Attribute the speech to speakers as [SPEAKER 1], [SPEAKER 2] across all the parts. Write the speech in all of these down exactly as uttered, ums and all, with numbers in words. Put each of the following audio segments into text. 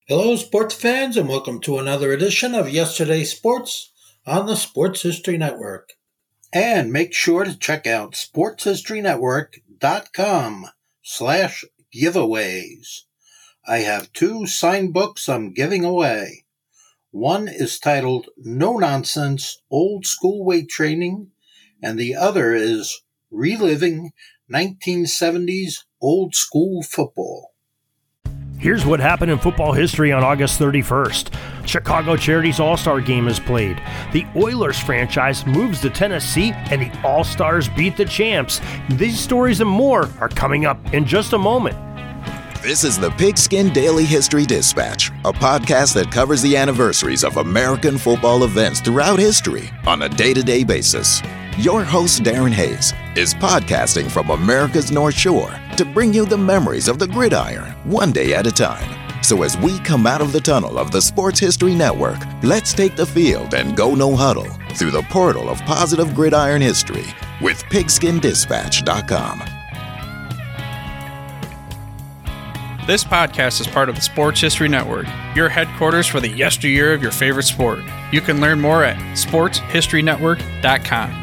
[SPEAKER 1] Hello, sports fans, and welcome to another edition of Yesterday's Sports on the Sports History Network. And make sure to check out sportshistorynetwork.com slash giveaways. I have two signed books I'm giving away. One is titled No Nonsense Old School Weight Training, and the other is Reliving nineteen seventies Old School Football.
[SPEAKER 2] Here's what happened in football history on August thirty-first. Chicago Charities All-Star Game is played. The Oilers franchise moves to Tennessee, and the All-Stars beat the champs. These stories and more are coming up in just a moment.
[SPEAKER 3] This is the Pigskin Daily History Dispatch, a podcast that covers the anniversaries of American football events throughout history on a day-to-day basis. Your host, Darren Hayes, is podcasting from America's North Shore to bring you the memories of the gridiron, one day at a time. So as we come out of the tunnel of the Sports History Network, let's take the field and go no huddle through the portal of positive gridiron history with pigskin dispatch dot com.
[SPEAKER 4] This podcast is part of the Sports History Network, your headquarters for the yesteryear of your favorite sport. You can learn more at sports history network dot com.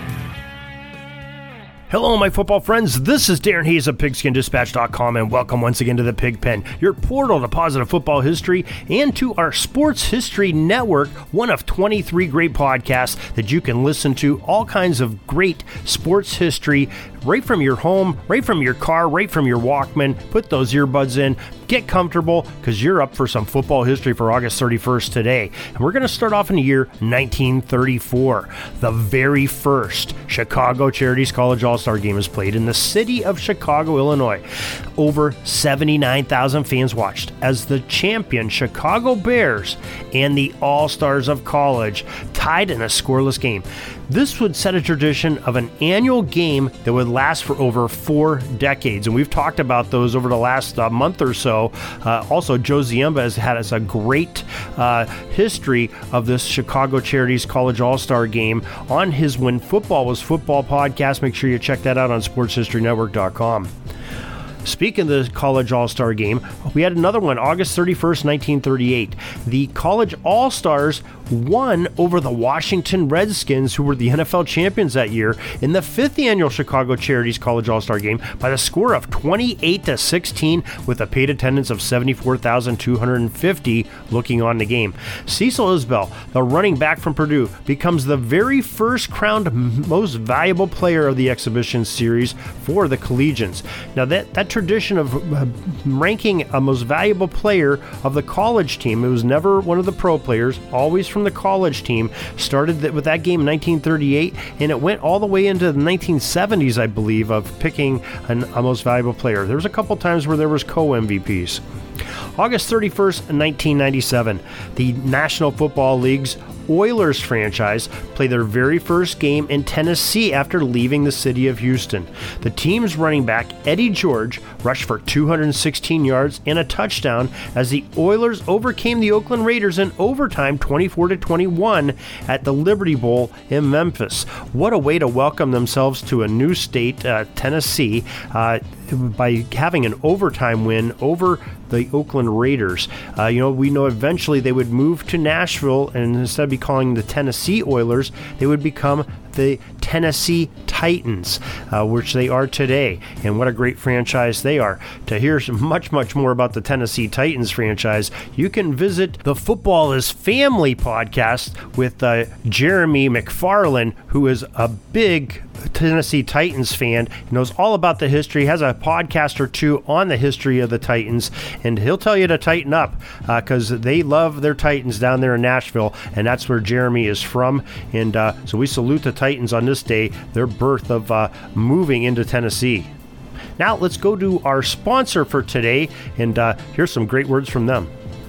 [SPEAKER 2] Hello, my football friends. This is Darren Hayes of pigskin dispatch dot com, and welcome once again to the Pig Pen, your portal to positive football history and to our Sports History Network, one of twenty-three great podcasts that you can listen to all kinds of great sports history right from your home, right from your car, right from your Walkman. Put those earbuds in, get comfortable, because you're up for some football history for August thirty-first today. And we're going to start off in the year nineteen thirty-four. The very first Chicago Charities College All-Star Game is played in the city of Chicago, Illinois. Over seventy-nine thousand fans watched as the champion Chicago Bears and the All-Stars of College tied in a scoreless game. This would set a tradition of an annual game that would last for over four decades, and we've talked about those over the last uh, month or so. Uh, also, Joe Ziemba has had us a great uh, history of this Chicago Charities College All-Star Game on his When Football Was Football podcast. Make sure you check that out on sports history network dot com. Speaking of the College All-Star Game, we had another one, August thirty-first, nineteen thirty-eight. The College All-Stars won over the Washington Redskins, who were the N F L champions that year, in the fifth annual Chicago Charities College All-Star Game by the score of twenty-eight to sixteen, with a paid attendance of seventy-four thousand two hundred fifty looking on the game. Cecil Isbell, the running back from Purdue, becomes the very first crowned most valuable player of the exhibition series for the Collegians. Now, that, that tradition of uh, ranking a most valuable player of the college team, it was never one of the pro players, always from the college team, started with that game in nineteen thirty-eight, and it went all the way into the nineteen seventies, I believe, of picking an, a most valuable player. There was a couple times where there was co-M V Ps. August thirty-first, nineteen ninety-seven, the National Football League's Oilers franchise played their very first game in Tennessee after leaving the city of Houston. The team's running back, Eddie George, rushed for two hundred sixteen yards and a touchdown as the Oilers overcame the Oakland Raiders in overtime twenty-four to twenty-one at the Liberty Bowl in Memphis. What a way to welcome themselves to a new state, uh, Tennessee, uh, by having an overtime win over the Oakland Raiders. Uh, you know, we know eventually they would move to Nashville, and instead of be calling the Tennessee Oilers, they would become the Tennessee Titans, uh, which they are today. And what a great franchise they are. To hear some much, much more about the Tennessee Titans franchise, you can visit the Football is Family podcast with uh, Jeremy McFarland, who is a big Tennessee Titans fan, knows all about the history, has a podcast or two on the history of the Titans, and he'll tell you to tighten up because uh, they love their Titans down there in Nashville, and that's where Jeremy is from. And uh, so we salute the Titans on this day, their birth of uh, moving into Tennessee. Now let's go to our sponsor for today, and uh, here's some great words from them.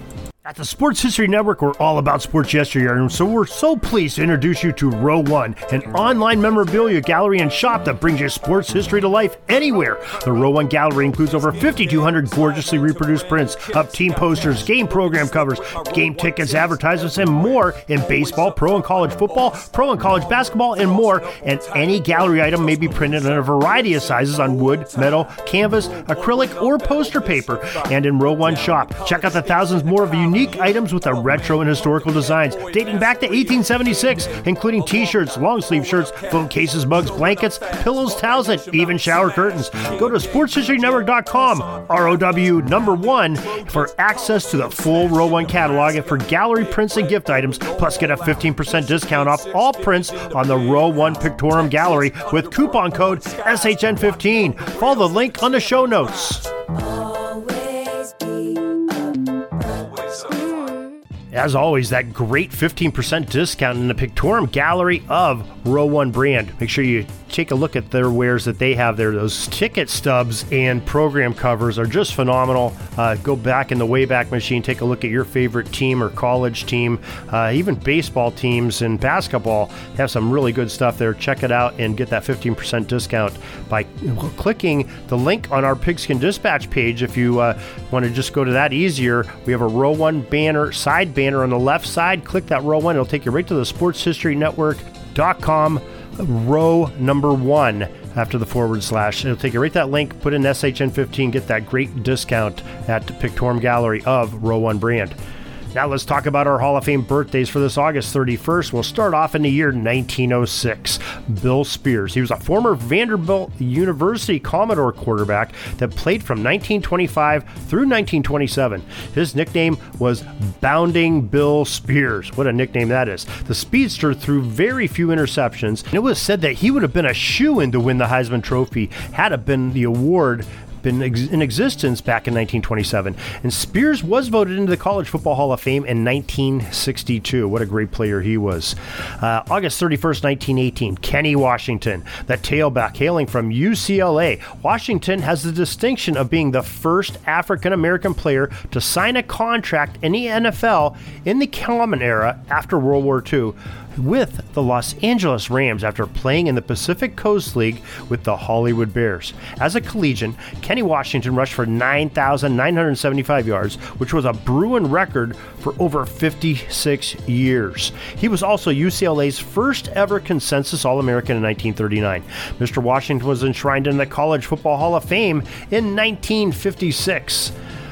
[SPEAKER 2] At the Sports History Network, we're all about sports yesteryear, and so we're so pleased to introduce you to Row One, an online memorabilia gallery and shop that brings your sports history to life anywhere. The Row One gallery includes over fifty-two hundred gorgeously reproduced prints of team posters, game program covers, game tickets, advertisements, and more in baseball, pro and college football, pro and college basketball, and more. And any gallery item may be printed in a variety of sizes on wood, metal, canvas, acrylic, or poster paper. And in Row One shop, check out the thousands more of unique items with the retro and historical designs dating back to eighteen seventy-six, including t-shirts, long sleeve shirts, phone cases, mugs, blankets, pillows, towels, and even shower curtains. Go to sports history network dot com, R O W number one, for access to the full Row One catalog and for gallery prints and gift items, plus get a fifteen percent discount off all prints on the Row One Pictorum Gallery with coupon code S H N fifteen. Follow the link on the show notes. As always, that great fifteen percent discount in the Pictorum Gallery of Row One brand. Make sure you take a look at their wares that they have there. Those ticket stubs and program covers are just phenomenal. Uh, go back in the Wayback Machine, take a look at your favorite team or college team, uh, even baseball teams and basketball have some really good stuff there. Check it out and get that fifteen percent discount by clicking the link on our Pigskin Dispatch page. If you uh, want to just go to that easier, we have a Row One banner, side banner on the left side. Click that Row One. It'll take you right to the sports history network dot com row number one after the forward slash. It'll take you right to that link, put in S H N fifteen, get that great discount at Pictorum Gallery of Row One brand. Now let's talk about our Hall of Fame birthdays for this August thirty-first. We'll start off in the year nineteen oh six. Bill Spears. He was a former Vanderbilt University Commodore quarterback that played from nineteen twenty-five through nineteen twenty-seven. His nickname was Bounding Bill Spears. What a nickname that is. The speedster threw very few interceptions, and it was said that he would have been a shoo-in to win the Heisman Trophy had it been the award been in existence back in nineteen twenty-seven. And Spears was voted into the College Football Hall of Fame in nineteen sixty-two. What a great player he was. Uh, August thirty-first, nineteen eighteen, Kenny Washington, the tailback hailing from U C L A. Washington has the distinction of being the first African-American player to sign a contract in the N F L in the Common Era after World War Two with the Los Angeles Rams after playing in the Pacific Coast League with the Hollywood Bears. As a collegian, Kenny Washington rushed for nine thousand nine hundred seventy-five yards, which was a Bruin record for over fifty-six years. He was also U C L A's first ever consensus All-American in nineteen thirty-nine. Mister Washington was enshrined in the College Football Hall of Fame in nineteen fifty-six.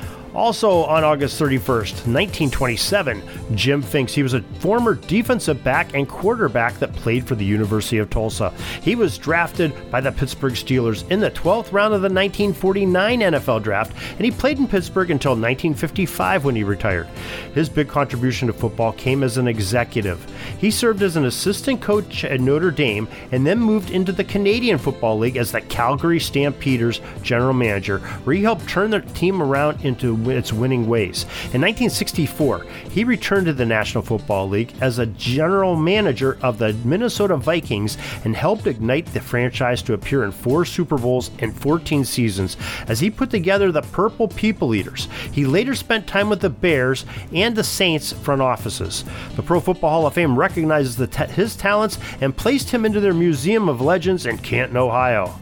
[SPEAKER 2] Also on August thirty-first, nineteen twenty-seven, Jim Finks. He was a former defensive back and quarterback that played for the University of Tulsa. He was drafted by the Pittsburgh Steelers in the twelfth round of the nineteen forty-nine N F L draft, and he played in Pittsburgh until nineteen fifty-five when he retired. His big contribution to football came as an executive. He served as an assistant coach at Notre Dame and then moved into the Canadian Football League as the Calgary Stampeders general manager, where he helped turn the team around into its winning ways. In nineteen sixty-four, he returned to the National Football League as a general manager of the Minnesota Vikings and helped ignite the franchise to appear in four Super Bowls and fourteen seasons as he put together the Purple People Eaters. He later spent time with the Bears and the Saints front offices. The Pro Football Hall of Fame recognizes the ta- his talents and placed him into their Museum of Legends in Canton, Ohio.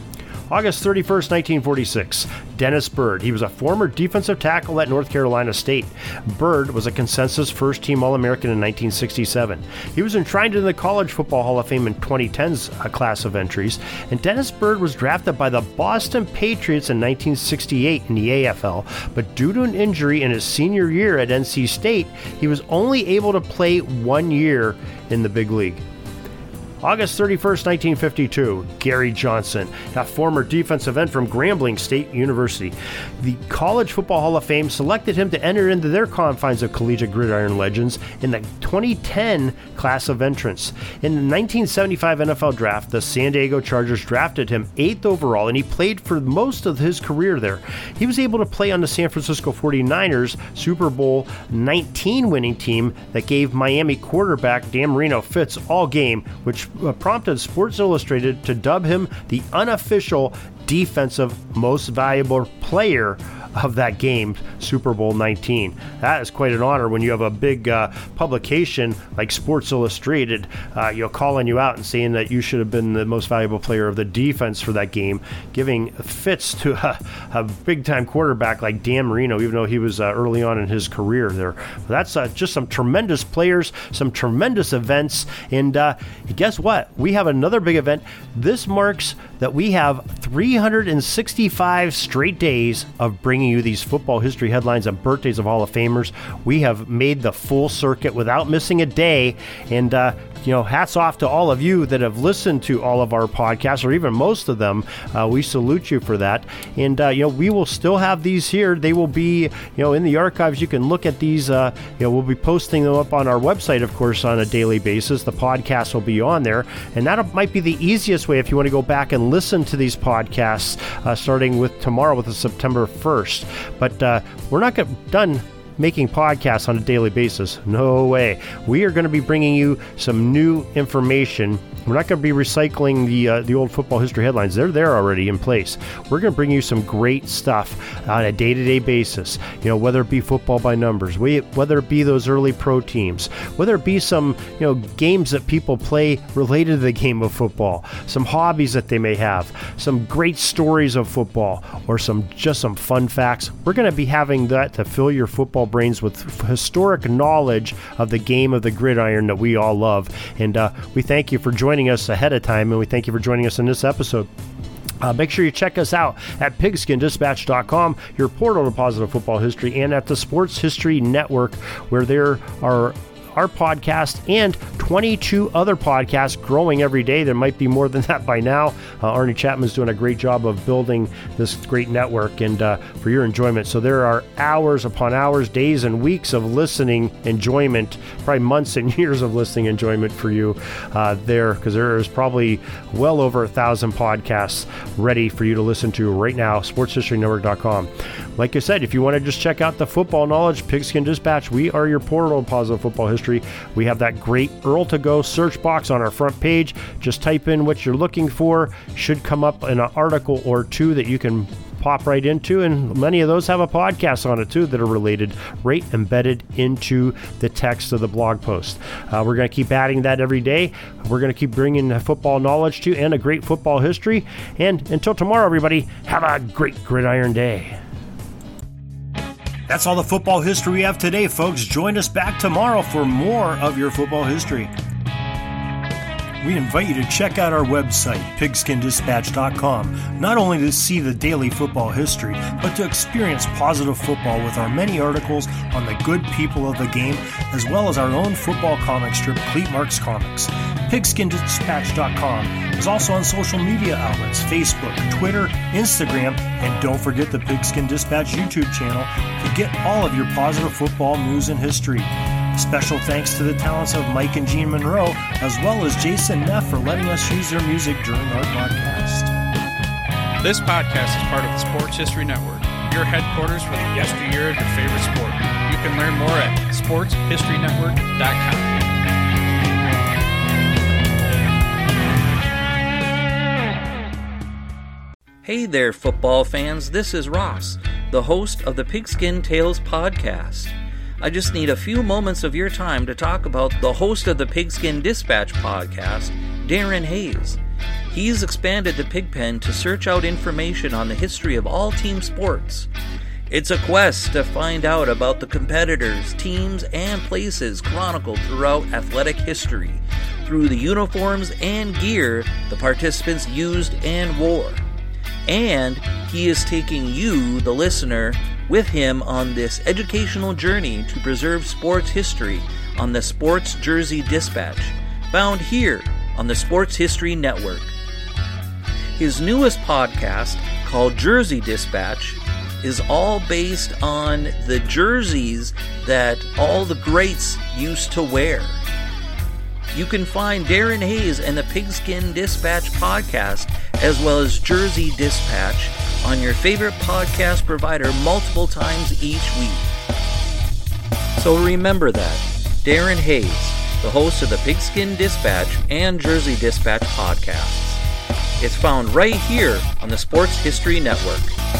[SPEAKER 2] August thirty-first, nineteen forty-six, Dennis Byrd. He was a former defensive tackle at North Carolina State. Byrd was a consensus first-team All-American in nineteen sixty-seven. He was enshrined in the College Football Hall of Fame in twenty ten's class of entries, and Dennis Byrd was drafted by the Boston Patriots in nineteen sixty-eight in the A F L, but due to an injury in his senior year at N C State, he was only able to play one year in the big league. August thirty-first, nineteen fifty-two, Gary Johnson, a former defensive end from Grambling State University. The College Football Hall of Fame selected him to enter into their confines of collegiate gridiron legends in the twenty ten class of entrants. In the nineteen seventy-five N F L Draft, the San Diego Chargers drafted him eighth overall, and he played for most of his career there. He was able to play on the San Francisco forty-niners Super Bowl nineteen winning team that gave Miami quarterback Dan Marino fits all game, which prompted Sports Illustrated to dub him the unofficial defensive most valuable player of that game, Super Bowl nineteen. That is quite an honor when you have a big uh, publication like Sports Illustrated, uh, you know, calling you out and saying that you should have been the most valuable player of the defense for that game, giving fits to a, a big-time quarterback like Dan Marino, even though he was uh, early on in his career there. But that's uh, just some tremendous players, some tremendous events, and uh, guess what? We have another big event. This marks that we have three hundred sixty-five straight days of bringing you these football history headlines and birthdays of Hall of Famers. We have made the full circuit without missing a day, and uh, you know, hats off to all of you that have listened to all of our podcasts, or even most of them. Uh, we salute you for that. And, uh, you know, we will still have these here. They will be, you know, in the archives. You can look at these. Uh, you know, we'll be posting them up on our website, of course, on a daily basis. The podcast will be on there. And that might be the easiest way if you want to go back and listen to these podcasts, uh, starting with tomorrow, with the September first. But uh, we're not get, done making podcasts on a daily basis. No way. We are going to be bringing you some new information. We're not going to be recycling the uh, the old football history headlines. They're there already in place. We're going to bring you some great stuff on a day-to-day basis. You know, whether it be football by numbers, whether it be those early pro teams, whether it be some, you know, games that people play related to the game of football, some hobbies that they may have, some great stories of football, or some just some fun facts. We're going to be having that to fill your football brains with historic knowledge of the game of the gridiron that we all love. And uh, we thank you for joining us ahead of time, and we thank you for joining us in this episode. Uh, make sure you check us out at pigskin dispatch dot com, your portal to positive football history, and at the Sports History Network, where there are our podcast and twenty-two other podcasts growing every day. There might be more than that by now. Uh, Arnie Chapman's doing a great job of building this great network, and uh, for your enjoyment. So there are hours upon hours, days and weeks of listening enjoyment, probably months and years of listening enjoyment for you uh, there, because there is probably well over a thousand podcasts ready for you to listen to right now. sports history network dot com. Like I said, if you want to just check out the football knowledge, Pigskin Dispatch, we are your portal to positive football history. We have that great Earl to Go search box on our front page. Just type in what you're looking for. Should come up in an article or two that you can pop right into, and many of those have a podcast on it too that are related, right embedded into the text of the blog post. Uh, we're going to keep adding that every day. We're going to keep bringing football knowledge to you and a great football history. And until tomorrow, everybody, have a great gridiron day. That's all the football history we have today, folks. Join us back tomorrow for more of your football history. We invite you to check out our website, pigskin dispatch dot com, not only to see the daily football history, but to experience positive football with our many articles on the good people of the game, as well as our own football comic strip, Cleat Marks Comics. pigskin dispatch dot com is also on social media outlets, Facebook, Twitter, Instagram, and don't forget the Pigskin Dispatch YouTube channel to get all of your positive football news and history. Special thanks to the talents of Mike and Gene Monroe, as well as Jason Neff, for letting us use their music during our podcast.
[SPEAKER 4] This podcast is part of the Sports History Network, your headquarters for the yesteryear of your favorite sport. You can learn more at sports history network dot com.
[SPEAKER 5] Hey there, football fans. This is Ross, the host of the Pigskin Tales podcast. I just need a few moments of your time to talk about the host of the Pigskin Dispatch podcast, Darren Hayes. He's expanded the Pigpen to search out information on the history of all team sports. It's a quest to find out about the competitors, teams, and places chronicled throughout athletic history through the uniforms and gear the participants used and wore. And he is taking you, the listener, with him on this educational journey to preserve sports history on the Sports Jersey Dispatch, found here on the Sports History Network. His newest podcast, called Jersey Dispatch, is all based on the jerseys that all the greats used to wear. You can find Darren Hayes and the Pigskin Dispatch podcast, as well as Jersey Dispatch, on your favorite podcast provider multiple times each week. So remember that, Darren Hayes, the host of the Pigskin Dispatch and Jersey Dispatch podcasts. It's found right here on the Sports History Network.